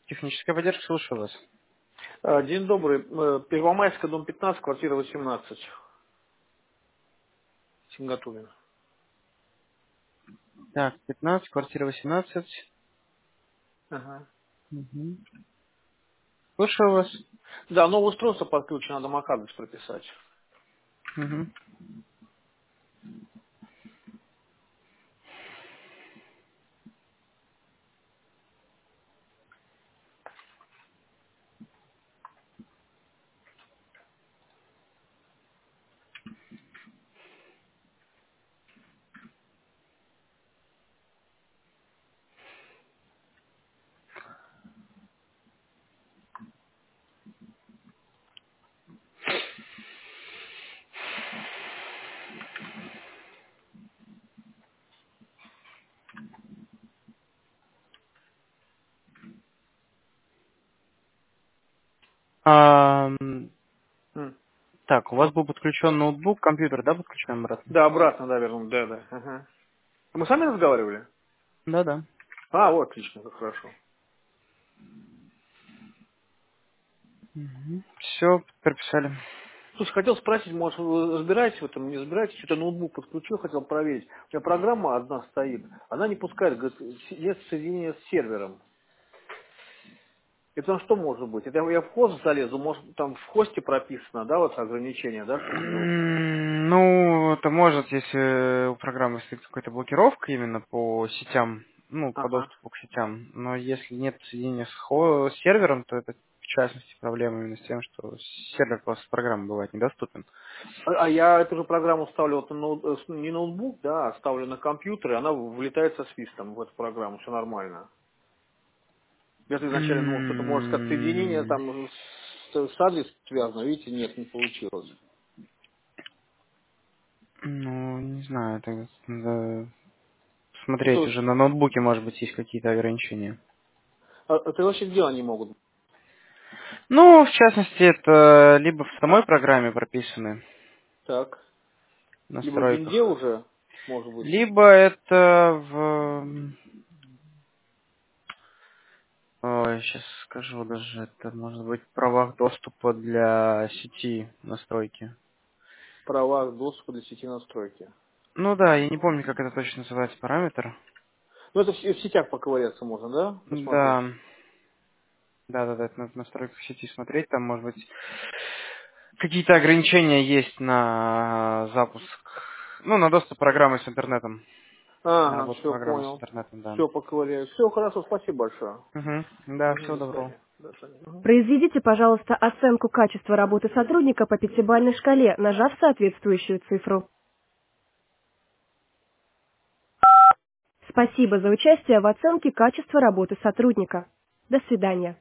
Техническая поддержка, слушаю вас. День добрый. Первомайская, дом 15, квартира 18. Сингатурин. Так, 15, квартира 18. Ага. Мгм. Слушаю вас. Да, новое устройство подключено, надо MAC-адрес прописать. Мгм. М. Так, у вас был подключен ноутбук, компьютер, да, подключен обратно? Да, обратно, да, верну. Да, да. Ага. А мы сами разговаривали? Да-да. А, вот, отлично, как хорошо. Все, прописали. Слушай, хотел спросить, может, вы разбираетесь в этом, не разбираетесь? Что-то ноутбук подключил, хотел проверить. У меня программа одна стоит, она не пускает, говорит, нет соединения с сервером. Это на что может быть? Это я в хост залезу, может, там в хосте прописано, да, вот ограничение, да, чтобы не... Ну, это может, если у программы стоит какая-то блокировка именно по сетям, ну, по Ага. доступу к сетям. Но если нет соединения с сервером, то это в частности проблема именно с тем, что сервер просто программы бывает недоступен. А я эту же программу ставлю вот на не ноутбук, да, а ставлю на компьютер, и она влетает со свистом в эту программу, все нормально. Я изначально думал, что это может как соединение М, там с адресом связано, видите, нет, не получилось. Ну, не знаю, это надо Ну, то смотреть есть, уже на ноутбуке, может быть, есть какие-то ограничения. это вообще где они могут? Ну, в частности, это либо в самой программе прописаны Так. в Либо в винде настройках, уже, может быть. либо это в... Ой, сейчас скажу даже, это может быть в правах доступа для сети настройки. Права доступа для сети настройки. Ну да, я не помню, как это точно называется параметр. Ну, это в сетях поковыряться можно, да? Посмотреть. Да, да, это надо в настройках сети смотреть, там может быть какие-то ограничения есть на запуск, ну, на доступ программы с интернетом, на Ага, работу все, программы с понял. интернетом, да. Все поковыряю. Все, хорошо, спасибо большое. Да, Мгм, всего до доброго. свидания. До свидания. Мгм. Произведите, пожалуйста, оценку качества работы сотрудника по пятибалльной шкале, нажав соответствующую цифру. Спасибо за участие в оценке качества работы сотрудника. До свидания.